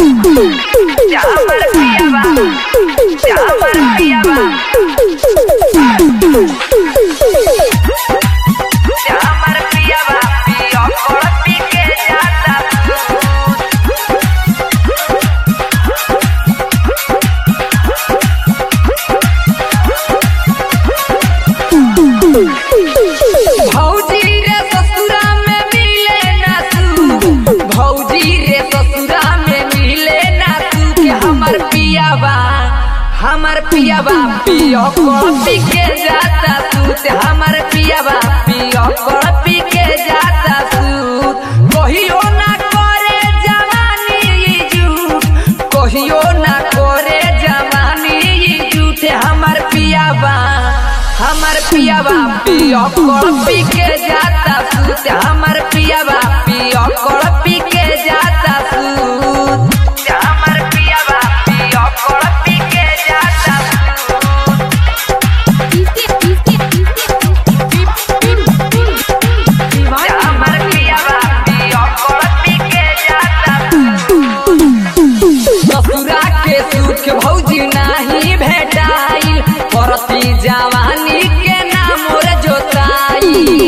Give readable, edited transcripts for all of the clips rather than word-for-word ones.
हमर पियावा पियो कॉपी के जाता सूत हमर पियावा पियो कॉपी के जाता सूत कहियो ना करे जवानी झूठ कहियो ना करे जवानी झूठ हमर पियावा पियो कॉपी के जाता सूत हमर पियावा पियो कॉपी के जाता सूत भौजी नहीं भेटाइल परती जवानी के नाम जोताई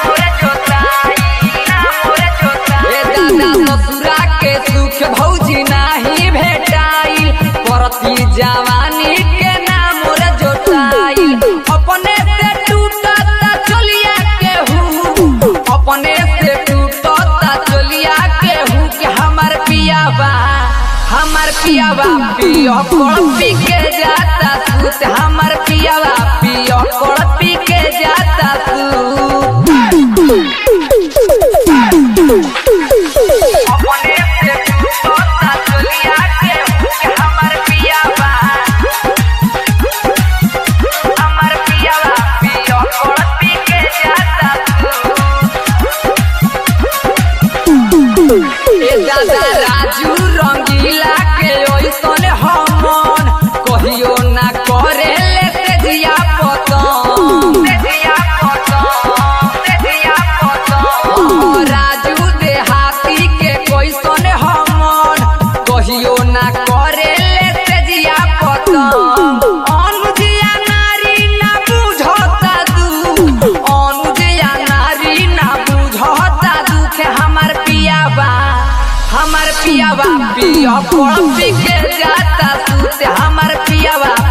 दादा ससुरा के सुख भौजी नहीं भेटाइल परती जवानी के नाम जोताई अपने से टूटता चलिया के हूँ अपने से टूटता चलिया के हूँ कि हमर पियावा पियो कॉपी के जाता सूत हमर पियावा पियो कॉपी के जाता सूत अपने से टूटता चलिया के हमर पियावा पियो कॉपी के जाता सूत दादा राजू रंगीला के हमन कहियो ना करे ले तेजिया पतंग राजू देहाती के कैसन हमन कहियो ना करे ले तेजिया पतंग अनुजिया नारी ना बुझता दुख अनुजिया नारी ना बुझता दुख हमर पियावा पियो कॉपी के जाता सूत हमर पियावा